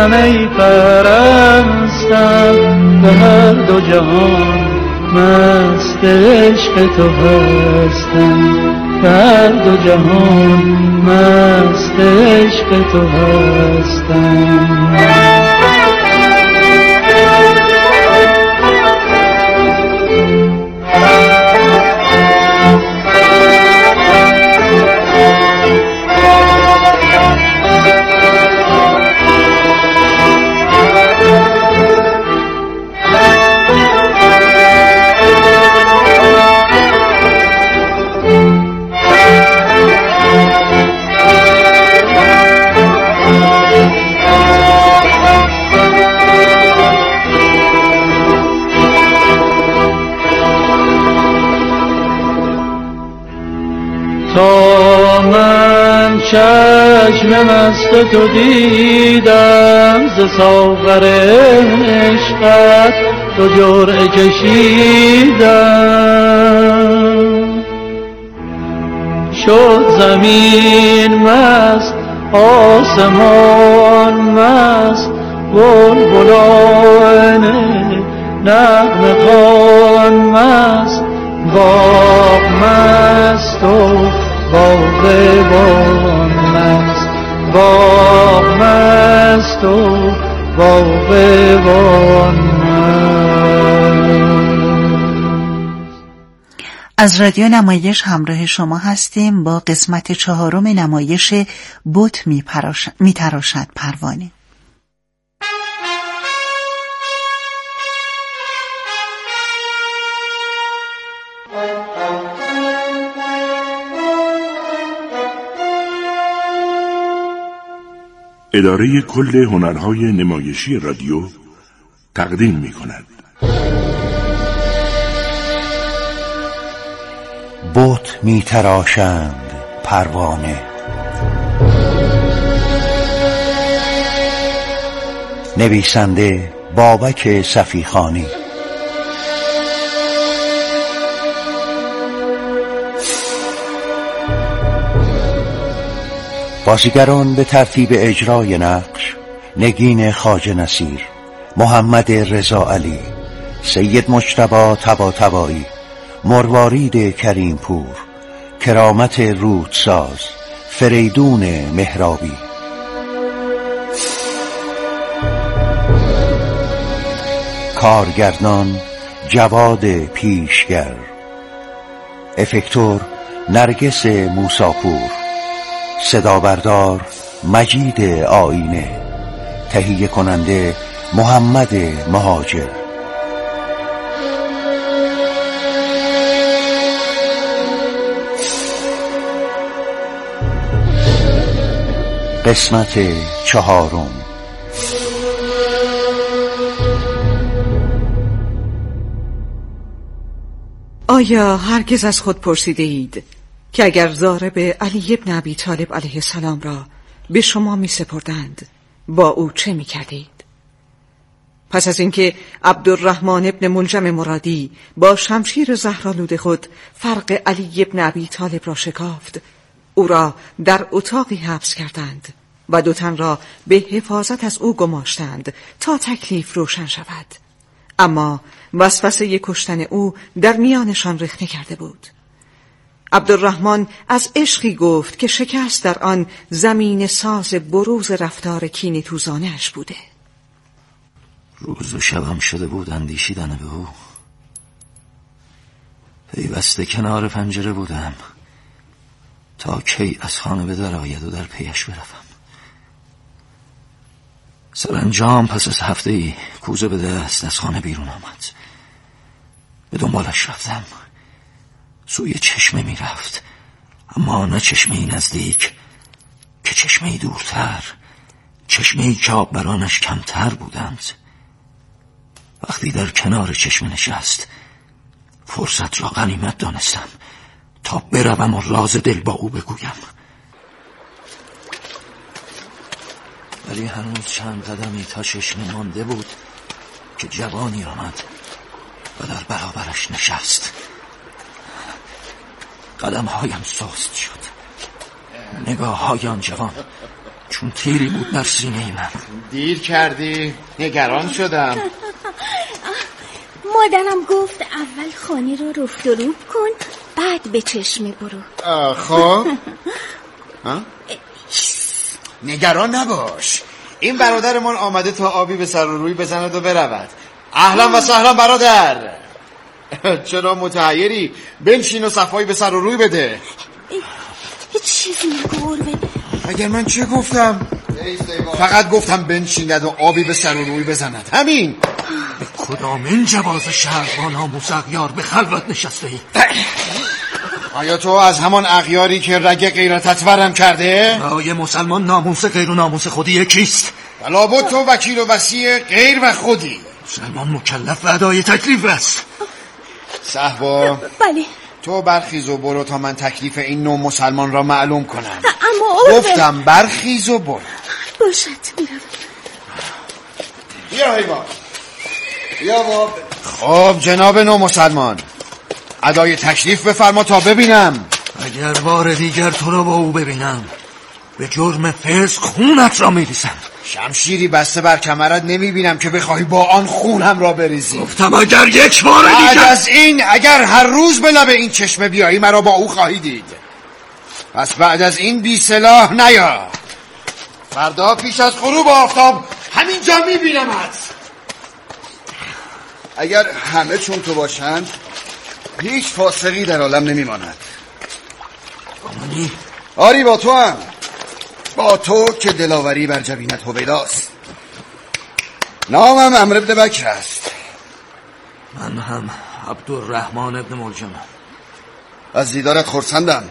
من ای پرستم به هر دو جهان مست عشق تو هستم به هر دو جهان مست عشق تو هستم تا من چشم مست تو دیدم ز ساغر عشقت تو جرعه کشیدم شد زمین مست آسمان مست بلبلان نغمه خوان مست باغ مست و باغبان مست باغ مست و باغبان مست. از رادیو نمایش همراه شما هستیم با قسمت 4 نمایش بت می‌تراشد پروانه. اداره کل هنرهای نمایشی رادیو تقدیم می‌کند. بت می‌تراشند پروانه. نویسنده بابک صفیخانی. بازیگران به ترتیب اجرای نقش: نگین خواجه نصیر، محمد رضا علی، سید مجتبی طباطبایی، مروارید کریم پور، کرامت رودساز، فریدون مهرابی. کارگردان جواد پیشگر، افکتور نرگس موساپور، صدابردار مجید آینه، تهیه کننده محمد مهاجر. قسمت 4. آیا هرگز از خود پرسیده اید که اگر ضارب علی ابن ابی طالب علیه السلام را به شما می سپردند با او چه می کردید؟ پس از اینکه عبدالرحمن ابن ملجم مرادی با شمشیر زهرآلود خود فرق علی ابن ابی طالب را شکافت، او را در اتاقی حبس کردند و 2 تن را به حفاظت از او گماشتند تا تکلیف روشن شود. اما وسوسه کشتن او در میانشان رخنه کرده بود. عبدالرحمن از عشقی گفت که شکست در آن زمین ساز بروز رفتار کینه‌توزانه‌اش بوده. روز و شبم شده بود اندیشیدن به او. پیوسته کنار پنجره بودم تا کی از خانه به در آید و در پیش بروم. سرانجام پس از هفته‌ای کوزه به دست از خانه بیرون آمد. به دنبالش رفتم. سوی چشمه می رفت، اما نه چشمه‌ای نزدیک که چشمه‌ای دورتر، چشمه‌ای که آببرانش کمتر بودند. وقتی در کنار چشمه نشست، فرصت را غنیمت دانستم تا بروم و راز دل با او بگویم. ولی هنوز چند قدمی تا چشمه مانده بود که جوانی آمد و در برابرش نشست. قدمهایم سست شد. نگاه‌های آن جوان چون تیری بود در سینه من. دیر کردی، نگران شدم. مادرم گفت اول خانه رو رفت و روب کن، بعد به چشمه برو. خب نگران نباش، این برادرمان آمده تا آبی به سر و روی بزند و برود. اهلا و سهلا برادر. چرا متحیری؟ بنشین و صفایی به سر و روی بده. چیزی نگو. اگر من چه گفتم؟ فقط گفتم بنشیند و آبی به سر و روی بزند، همین. به کدام این جواز شهر با ناموس اغیار به خلوت نشسته ای؟ آیا تو از همان اغیاری که رگ غیرتت ورم کرده؟ برای مسلمان ناموس غیر و ناموس خودی یکیست. لابد تو وکیل و وصی غیر و خودی. مسلمان مکلف به ادای تکلیف است. صحبا بله. تو برخیز و برو تا من تکلیف این نوع مسلمان را معلوم کنم. اما گفتم برخیز و برو. باشد میرم. بیا حیوان، بیا باب. خب جناب نوع مسلمان، ادای تکلیف بفرما تا ببینم. اگر بار دیگر تو را با او ببینم به جرم فسق خونت را میریزم. شمشیری بسته بر کمرت نمیبینم که بخواهی با آن خونم را بریزی. گفتم اگر یک بار دیگر بعد از این اگر هر روز به لب این چشمه بیایی مرا با او خواهی دید. پس بعد از این بی سلاح نیا. فردا پیش از غروب آفتاب همینجا میبینمت. اگر همه چون تو باشند هیچ فاسقی در عالم نمیماند. آری با تو هم، با تو که دلاوری بر جبینت هویداست. نامم عمرو بن بکر است. من هم عبدالرحمن ابن ملجم. از دیدارت خرسندم.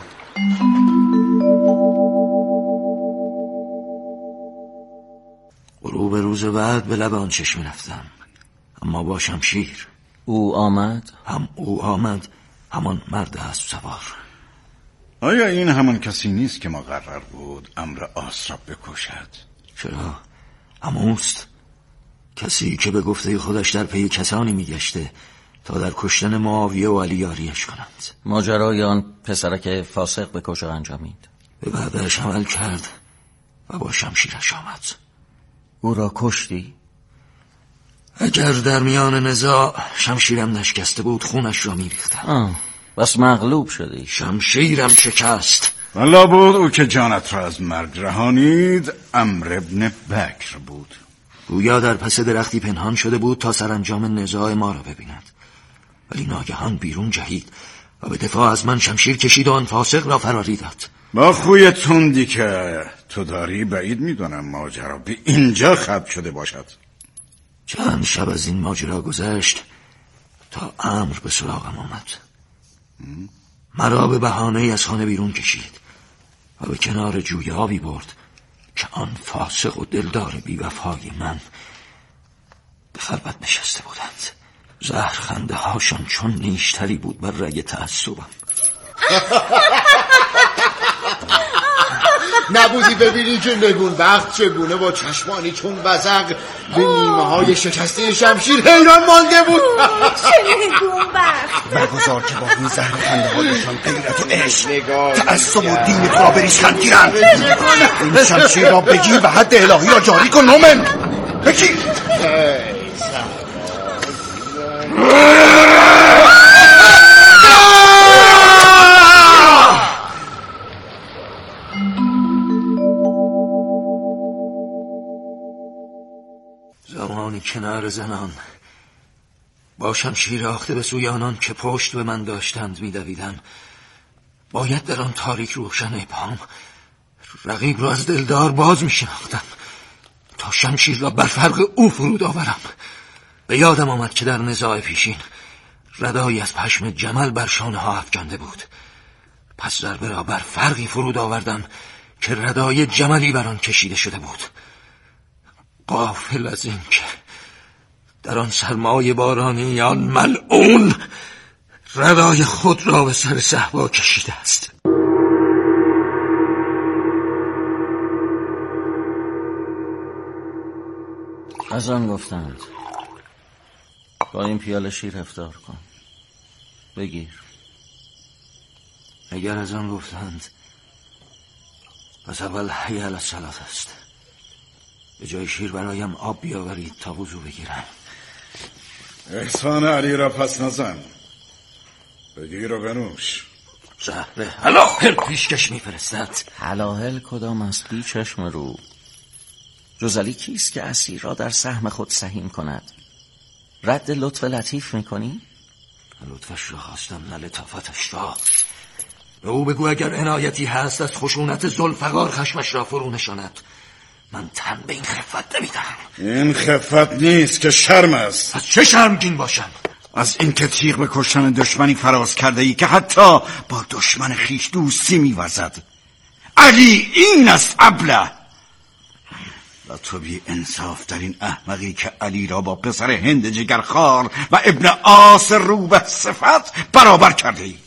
غروب روز بعد به لب آن چشمه رفتم، اما با شمشیر. او آمد؟ هم او آمد، همان مرد اسب سوار. آیا این همان کسی نیست که مقرر بود امر آس را بکشد؟ چرا؟ هموست، کسی که به گفته خودش در پی کسانی میگشته تا در کشتن معاویه و علی یاریش کنند. ماجرای آن پسرک فاسق به کجا انجامید؟ به بعدش عمل کرد و با شمشیرش آمد. او را کشتی؟ اگر در میان نزاع شمشیرم نشکسته بود خونش را میریختم. بس مغلوب شدی؟ شمشیرم شکست. والله بود او که جانت را از مرگ رهانید عمرو بن بکر بود. گویا در پس درختی پنهان شده بود تا سرانجام نزاع ما را ببیند، ولی ناگهان بیرون جهید و به دفاع از من شمشیر کشید و آن فاسق را فراری داد. با خوی تندی که تو داری بعید میدانم ماجرا به اینجا ختم شده باشد. چند شب از این ماجرا گذشت تا امر به سراغم آمد. مرا به بهانه از خانه بیرون کشید و به کنار جوی آبی برد که آن فاسق و دلدار بیوفای من به خلوت نشسته بودند. زهرخنده هاشان چون نیشتری بود بر رگ تعصبم. نبودی ببینی که نگون بخت چگونه با چشمانی چون وزغ به نیمه های شکسته شمشیر حیران مانده بود. چه نگون بخت؟ برگزار که با این زهر خنده هایشان غیرت و عشق تعصب و دین تو را بریشند گیرند. این شمشیر را بگیر و حد الهی را جاری کن. نومن بگیر. زمانی کنار زنان با شمشیر آخته به سوی آنان که پشت به من داشتند می‌دویدم، باید در آن تاریک روشن پام رقیب را از دلدار باز می‌شناختم تا شمشیر را بر فرق او فرود آورم. به یادم آمد که در نزاع پیشین ردایی از پشم جمل بر شانه ها افکنده بود. پس ضربه را بر فرقی فرود آوردم که ردای جملی بر آن کشیده شده بود. غافل از این که در آن سرمای بارانی آن ملعون ردای خود را به سر صحبا کشیده است. از آن گفتند با این پیاله شیر افطار کن. بگیر. اگر از آن گفتند پس اول حی علی الصلاة است. به جای شیر برایم آب بیاورید تا وضو بگیرم. احسان علی را پس نزن، بگیر و بنوش. زهر هلاهل پیشکش میفرستد. هلاهل کدام است بی چشم رو؟ جز علی کیست که اسیر را در سهم خود سهیم کند؟ رد لطف لطیف میکنی؟ لطفش را خواستم نه لطافتش را. به او بگو اگر عنایتی هست از خشونت ذوالفقار خشمش را فرو نشاند. من تن به این خفت نمیدهم. این خفت نیست که شرم است. از چه شرمگین باشم؟ از اینکه تیغ به کشتن دشمنی فراز کرده ای که حتی با دشمن خیش دوستی می‌ورزد. علی این است ابله. و تو بی انصاف در این احمقی که علی را با پسر هند جگرخوار و ابن آس روبه صفت برابر کرده ای.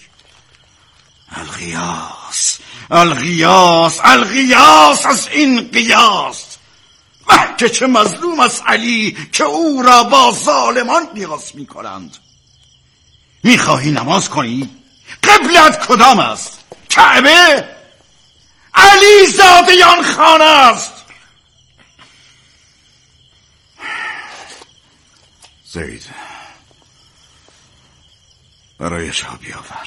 الغیاس الغیاس الغیاس از این قیاس. که چه مظلوم است علی که او را با ظالمان قیاس می کنند. می خواهی نماز کنی؟ قبلت کدام است؟ کعبه؟ علی زاده آن خانه است. زید برای شاه بیاور.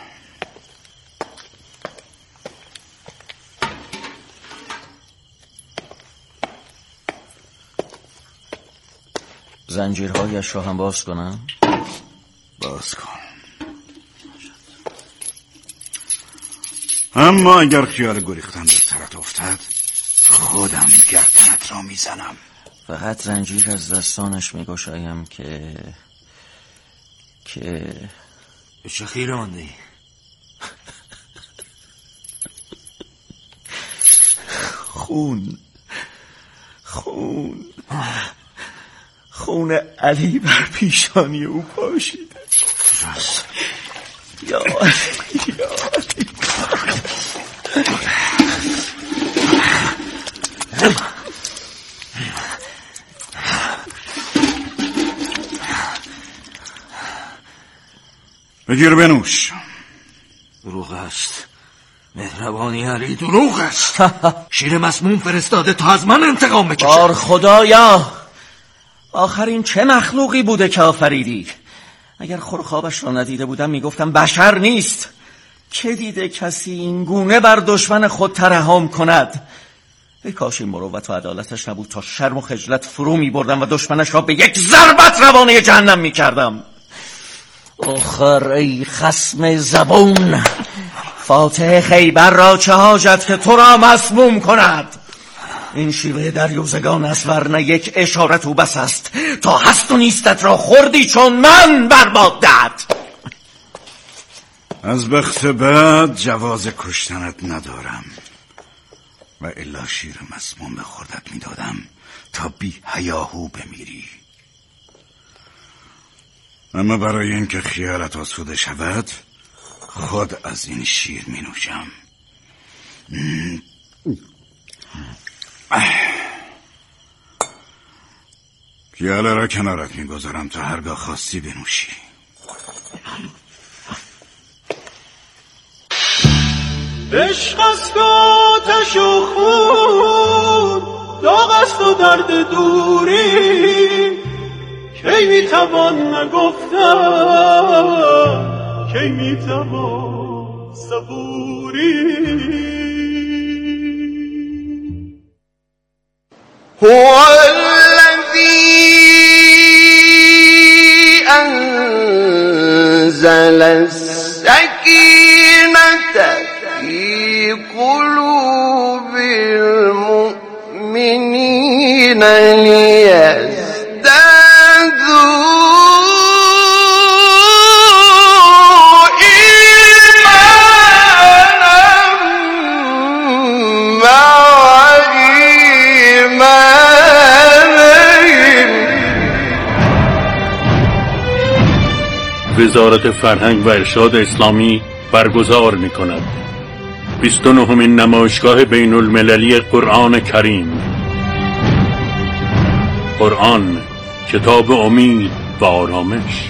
زنجیرهایش را هم باز کنم؟ باز کن. اما اگر خیال گریختن به سرت افتد خودم گردنت را میزنم. فقط زنجیر از دستانش میگشایم که به چه خیره مانده ای؟ خون علی بر پیشانی او پاشیده. یا بگیر بنوش. دروغ است مهربانی علی، دروغ است. شیر مسموم فرستاده تا از من انتقام بکشه. بار خدایا، آخرین چه مخلوقی بوده که آفریدی؟ اگر خورخوابش را ندیده بودم میگفتم بشر نیست. که دیده کسی این گونه بر دشمن خود ترحم کند؟ ای کاش این مروت و عدالتش نبود تا شرم و خجلت فرو میبردم و دشمنش را به یک ضربت روانه جهنم میکردم. آخر ای خصم زبون، فاتح خیبر را چه حاجت که تو را مسموم کند؟ این شیوه دریوزگان است، ورنه یک اشارت او بس است تا هست و نیستت را خوردی چون من برباد دهد. از بخت بعد جواز کشتنت ندارم و الا شیر مسموم به خوردت میدادم تا بی حیاهو بمیری. اما برای اینکه خیالت آسوده شود خود از این شیر می نوشم. پیاله را کنارت می گذارم تا هرگاه خواستی بنوشی. عشق است و آتش و خون، داغ است و درد دوری. کی میتوان نگفتن، کی میتوان صبوری. هو الذی انزل السکینة فی قلوب المؤمنین وزارت فرهنگ و ارشاد اسلامی برگزار می‌کند 29مین نمایشگاه بین المللی قرآن کریم. قرآن، کتاب امید و آرامش.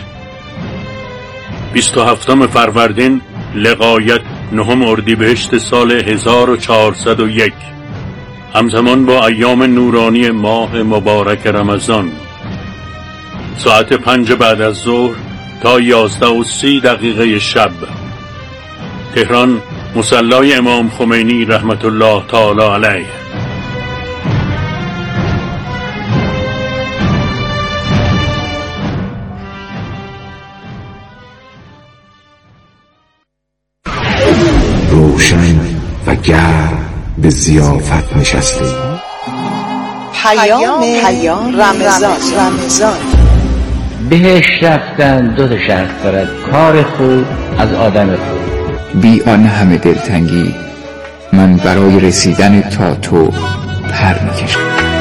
27 فروردین لغایت 9 اردیبهشت سال 1401. همزمان با ایام نورانی ماه مبارک رمضان، ساعت 5 بعد از ظهر تا 11:30 شب، تهران، مصلی امام خمینی رحمت الله تعالی علیه. روشن و گرم به ضیافت نشسته. پیام رمضان. بهش رفتن 2 شرط دارد: کار خوب از آدم خوب. بی آن همه دلتنگی من برای رسیدن تا تو پر میکشم.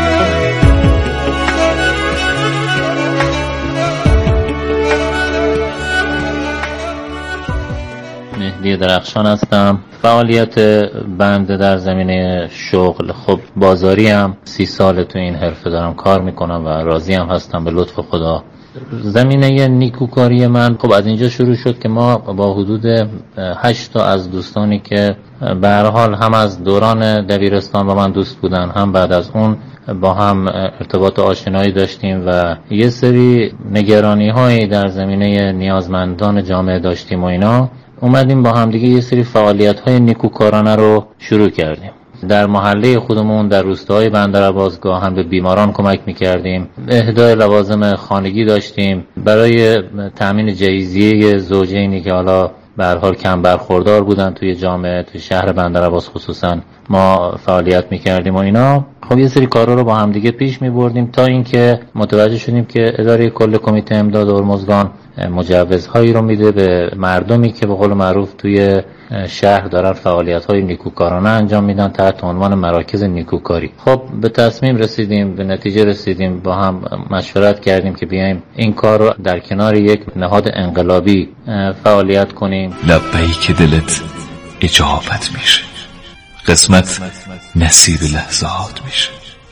مهدی درخشان هستم. فعالیت بنده در زمینه شغل، خب بازاری هم 30 سال تو این حرفه دارم کار میکنم و راضی هم هستم به لطف خدا. زمینه نیکوکاری من خب از اینجا شروع شد که ما با حدود 8 تا از دوستانی که به هر حال هم از دوران دبیرستان با من دوست بودن، هم بعد از اون با هم ارتباط آشنایی داشتیم و یه سری نگرانی هایی در زمینه نیازمندان جامعه داشتیم و اینا، اومدیم با هم دیگه یه سری فعالیت های نیکوکارانه رو شروع کردیم. در محله خودمون در روستاهای بندرعباس هم به بیماران کمک میکردیم، اهدای لوازم خانگی داشتیم، برای تأمین جهیزیه زوجینی که حالا به هر حال کم برخوردار بودن توی جامعه، توی شهر بندرعباس خصوصا، ما فعالیت میکردیم و اینا. خب یه سری کارا رو با هم دیگه پیش میبردیم تا اینکه متوجه شدیم که اداره کل کمیته امداد هرمزگان مجوزهایی رو میده به مردمی که به قول معروف توی شهر دارن فعالیت‌های نیکوکارانه انجام میدن تحت عنوان مراکز نیکوکاری. خب به تصمیم رسیدیم، به نتیجه رسیدیم، با هم مشورت کردیم که بیایم این کار رو در کنار یک نهاد انقلابی فعالیت کنیم. لبیک دلت اجابت میشه، قسمت نصیب لحظات میشه،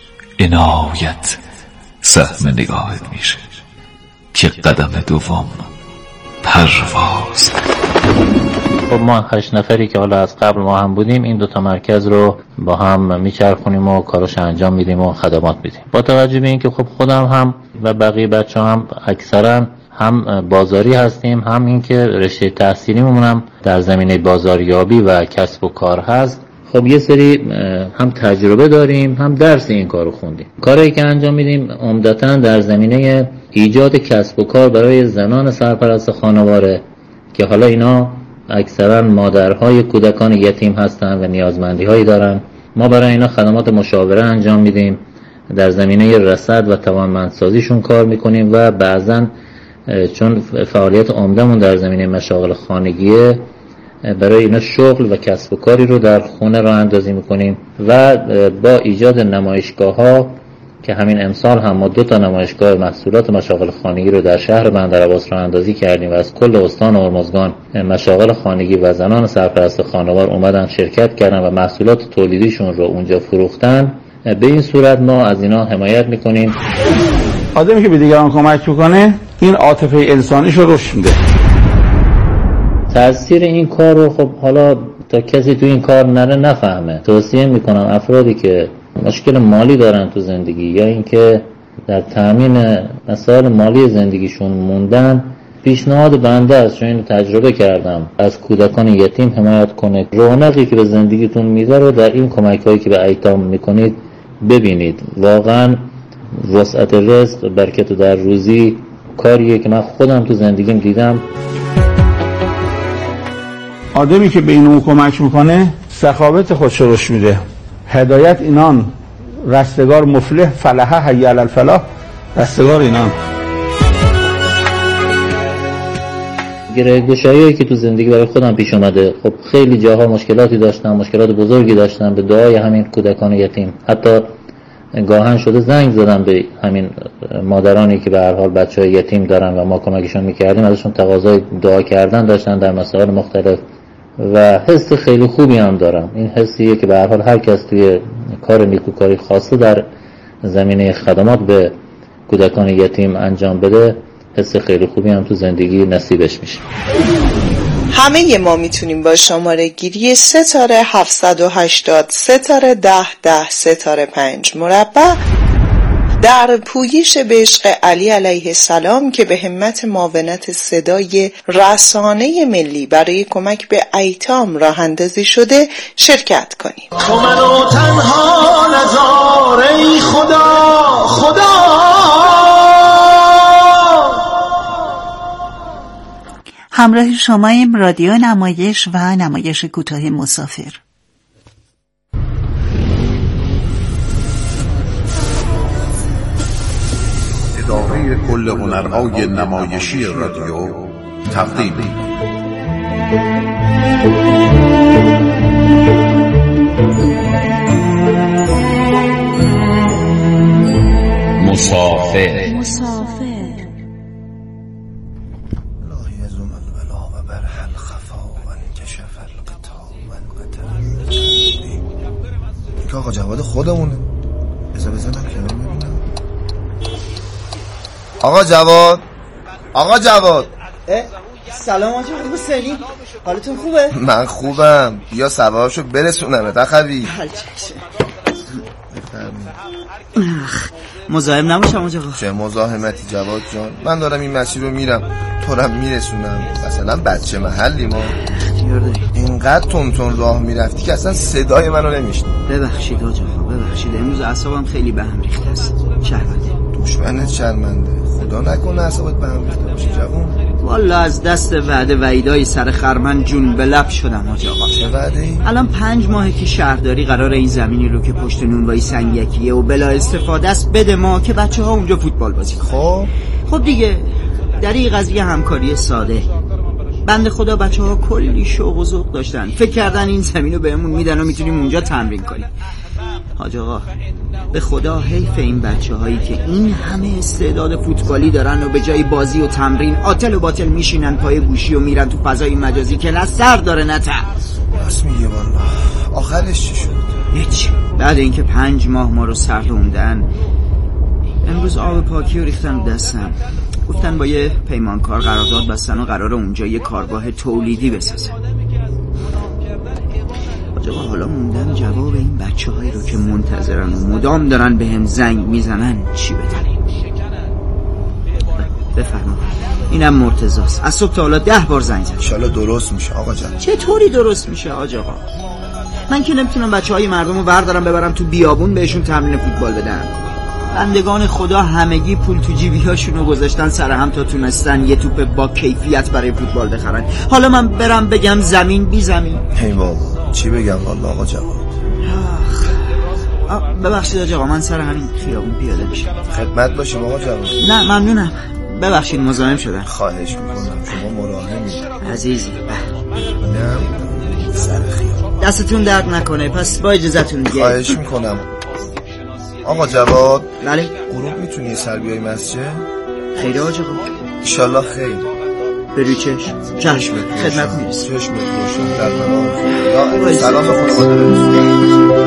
عنایت سهم نگاهت میشه که قدم دوم پرواز. خب ما 8 نفری که حالا از قبل ما هم بودیم این 2 مرکز رو با هم میچرخونیم و کاراش انجام میدیم و خدمات میدیم. با توجه به اینکه خب خودم هم و بقیه بچه‌ها هم اکثرا هم بازاری هستیم، هم اینکه رشته تحصیلیمون هم در زمینه بازاریابی و کسب و کار هست، خب یه سری هم تجربه داریم، هم درس این کارو خوندیم. کاری که انجام میدیم عمدتاً در زمینه ایجاد کسب و کار برای زنان سرپرست خانواده که حالا اینا اکثرا مادرهای کودکان یتیم هستن و نیازمندی هایی دارن. ما برای اینا خدمات مشاوره انجام میدیم، در زمینه رصد و توانمندسازیشون کار میکنیم و بعضا چون فعالیت عمدمون در زمینه مشاغل خانگیه، برای اینا شغل و کسب و کاری رو در خونه راه اندازی میکنیم و با ایجاد نمایشگاه ها که همین امسال هم ما 2 نمایشگاه محصولات مشاغل خانگی رو در شهر بندرعباس راه اندازی کردیم و از کل استان هرمزگان مشاغل خانگی و زنان سرپرست خانوار اومدن شرکت کردن و محصولات تولیدیشون رو اونجا فروختن. به این صورت ما از اینا حمایت میکنیم. آدمی که به دیگران کمک میکنه این عاطفه انسانیش رو رشد میده. تاثیر این کار رو خب حالا تا کسی تو این کار نره نفهمه، توصیه میکنم افرادی که مشکل مالی دارن تو زندگی یا اینکه در تامین مسائل مالی زندگیشون موندن، پیشنهاد بنده است، چون اینو تجربه کردم، از کودکان یتیم حمایت کنه. رونقی که به زندگیتون میده رو در این کمک‌هایی که به ایتام میکنید ببینید. واقعا وسعت رزق، برکت در روزی کاریه که من خودم تو زندگیم دیدم. آدمی که به اینو کمک میکنه سخاوت خودش رو رشد میده. هدایت اینان رستگار مفلح، فلاح حی علی الفلاح، رستگار اینان. گره‌گشایی‌هایی که تو زندگی برای خودم پیش اومده، خب خیلی جاها مشکلاتی داشتم، مشکلات بزرگی داشتم، به دعای همین کودکان یتیم حتی گاهن شده زنگ زدم به همین مادرانی که به هر حال بچه‌های یتیم دارن و ما کمکشون میکردیم، ازشون تقاضای دعا کردن داشتن در مسائل مختلف و حس خیلی خوبی هم دارم. این حسیه که به هر حال هر کس توی کار نیکوکاری خاصه در زمینه خدمات به کودکان یتیم انجام بده، حس خیلی خوبی هم تو زندگی نصیبش میشه. همه ما میتونیم با شماره گیری ستاره 780 ستاره 10 5 مربع در پویش به عشق علی علیه السلام که به همت معاونت صدای رسانه ملی برای کمک به ایتام راه اندازی شده شرکت کنیم. تو منو تنها نذار ای خدا خدا. همراه شماییم رادیو نمایش و نمایش کوتاه مسافر. اداره کل هنرهای نمایشی رادیو تقدیم مسافر. که آقا جواد خودمونه. بذارم کنار ببینم. آقا جواد سلام آقا حسینی، حالتون خوبه؟ من خوبم، بیا سوارشو برسونمت اخوی. مزاحم نباشم آقا. چه مزاحمتی جواد جان، من دارم این مسیر رو میرم تو رو میرسونم. مثلا بچه محلی ما اینقدر تون راه میرفتی که اصلا صدای منو نمیشنی. ببخشید آقا، ببخشید، امروز اعصابم خیلی به هم ریخته است. شرمنده. دشمنت شرمنده، خدا نکنه اعصابت به هم ریخته باشه جوون. والا از دست وعده وعیدای سر خرمن جون به لب شدم حاج آقا. چه وعده‌ای؟ الان 5 ماهه که شهرداری قرار این زمینی رو که پشت نونوایی سنگکیه و بلا استفاده است بده ما که بچه‌ها اونجا فوتبال بازی کنن. خب دیگه در این قضیه همکاری ساده. بنده خدا بچه‌ها کلی شوق و ذوق داشتن، فکر کردن این زمین رو بهمون میدن و میتونیم اونجا تمرین کنیم. حاج آقا به خدا حیف این بچه‌هایی که این همه استعداد فوتبالی دارن و به جای بازی و تمرین عاطل و باطل میشینن پای گوشی و میرن تو فضای مجازی که نه سر داره نه ته. راست میگه والله. آخرش چی شد؟ هیچ. بعد اینکه 5 ماه ما رو سرلوندن، امروز آب پاکی رو ریختن دستم. گفتن با یه پیمانکار قرارداد بستن و قراره اونجا یه کارگاه تولیدی بسازن. آقا حالا موندم جواب این بچه‌هایی رو که منتظرن و مدام دارن به هم زنگ میزنن چی بدن. بفرما. اینم مرتضاست، از صبح تا حالا 10 بار زنگ زد. انشالله درست میشه آقا جان. چطوری درست میشه آقا؟ من که نمیتونم بچه‌های مردم رو بردارم ببرم تو بیابون بهشون تمرین فوتبال بدم. بندگان خدا همگی پول تو جیبیاشون رو گذاشتن سر هم تا تونستن یه توپ با کیفیت برای فوتبال بخرن. حالا من برم بگم زمین بی زمین؟ هی بابا چی بگم والله آقا جواد. ببخشید آقا، من سر همین خیابون پیاده میشم. خدمت باشیم آقا جواد. نه ممنونم، ببخشید مزاحم شدم. خواهش میکنم، شما مراحمی عزیزی. نه سر خیابون دستتون درد نکنه. پس با اجازهتون دیگه. خواهش میکنم آقا جواد. بله غروب میتونی یه سر بیای مسجد؟ خیلی آقا. انشالله خیر. بروی چشم خدمت میرسیم. چشم روشن در منام. سلام به خانواده برسون.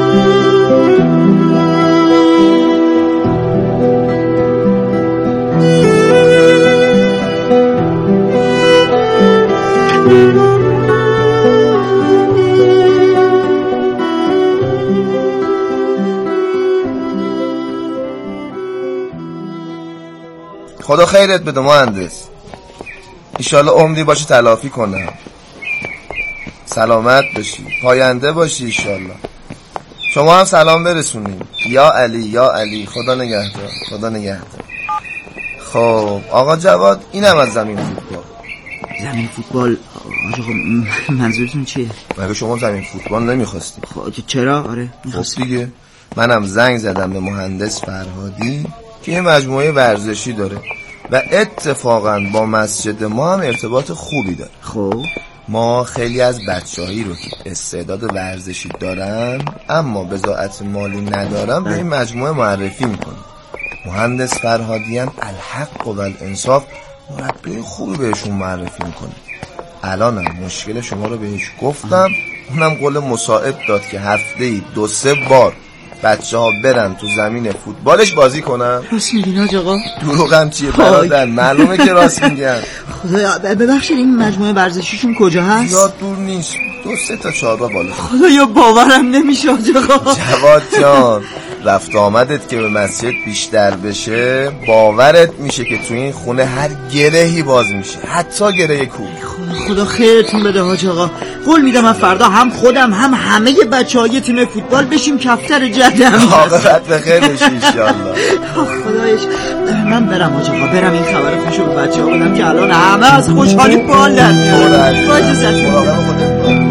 خدا خیرت بده مهندس، ایشالله عمری باشه تلافی کنم. سلامت باشی، پاینده باشی ایشالله. شما هم سلام برسونیم. یا علی یا علی. خدا نگهدار، خدا نگهدار. خب آقا جواد، اینم از زمین فوتبال. زمین فوتبال آقا منظورتون چیه؟ مگه شما زمین فوتبال نمیخواستی؟ خب چرا؟ آره میخواستی دیگه. منم زنگ زدم به مهندس فرهادی که یه مجموعه ورزشی داره و اتفاقا با مسجد ما هم ارتباط خوبی داره. خب ما خیلی از بچه‌هایی رو که استعداد ورزشی دارن اما بضاعت مالی ندارن به این مجموعه معرفی میکنه. مهندس فرهادی هم الحق و الانصاف مربی خوبی بهشون معرفی میکنه. الانم مشکل شما رو بهش گفتم، اونم قول مساعد داد که هفته‌ای 2-3 بار بچه ها برن تو زمین فوتبالش بازی کنن؟ راست میگین حاج آقا؟ دروغم چیه برادر؟ معلومه که راست میگن. خدایا ببخشید این مجموعه ورزشیشون کجا هست؟ زیاد دور نیست، 2-3 تا چهارراه بالا. خدایا باورم نمیشه حاج آقا. جواد جان رفت آمدت که به مسجد بیشتر بشه باورت میشه که تو این خونه هر گرهی باز میشه، حتی گره کوه. خدا خیرتون بده حاج آقا. قول میدم من فردا هم خودم هم همه بچهای تیم فوتبال بشیم کفتر جدم. عاقبت به خیر بشی ان شاء الله. خدایش من برم حاج آقا، برم این خبر خوشو به بچه‌ها بدم که الان همه از خوشحالی بال در میارن. با اجازهتون.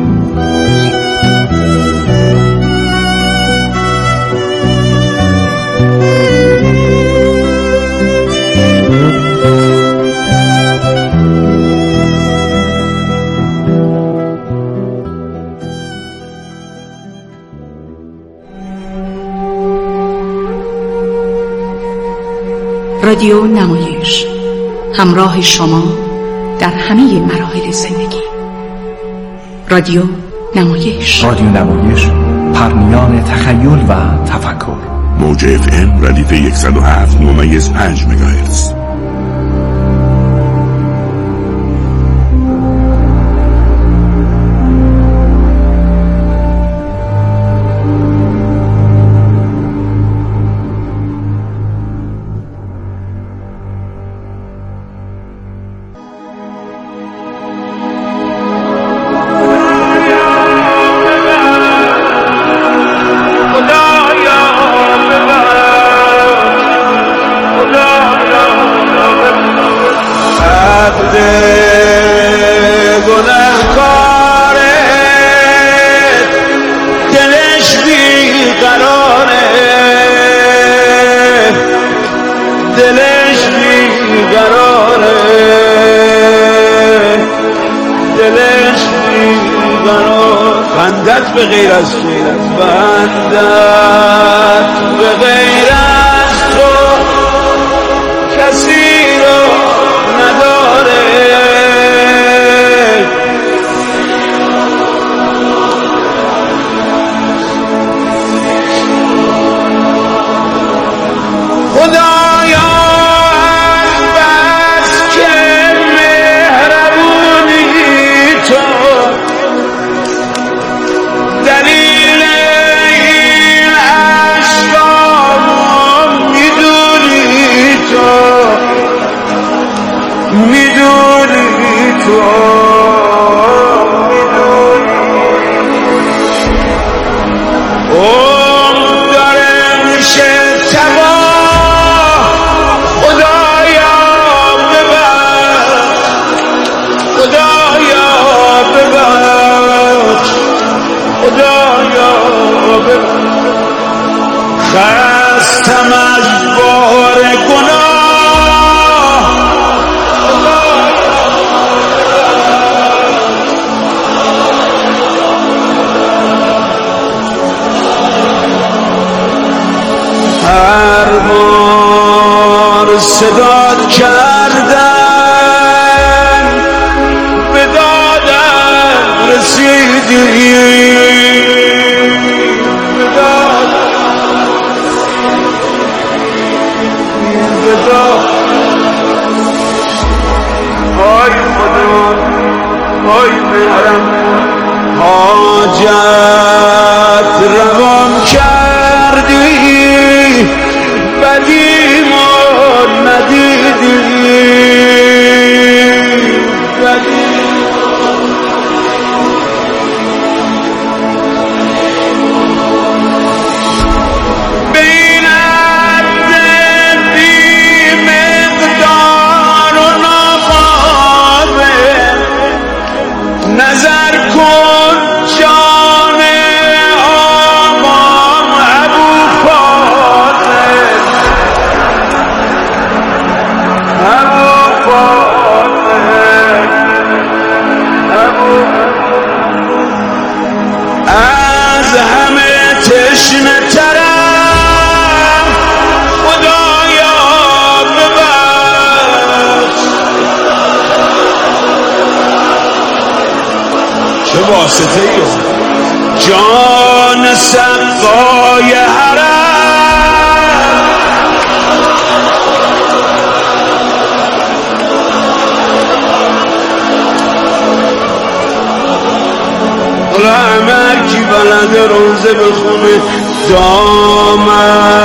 رادیو نمایش، همراه شما در همه مراحل زندگی. رادیو نمایش، رادیو نمایش، پرمیان تخیل و تفکر. موج FM ردیف 107.5 مگاهرتز. به غیر از تو بندت به غیر از تو کسی رو نداره. خدایا از بس که مهربونی تو دلیل این عشقامو میدونی تو داره میشه تباه. خدایا ببخش خستم از بار گناه. هر بار صدات کردن به دادم رسیدی. آی مهرم حاجت روان کردی بدیمو ندیدی. نظر کن جان روزه بخونه دامن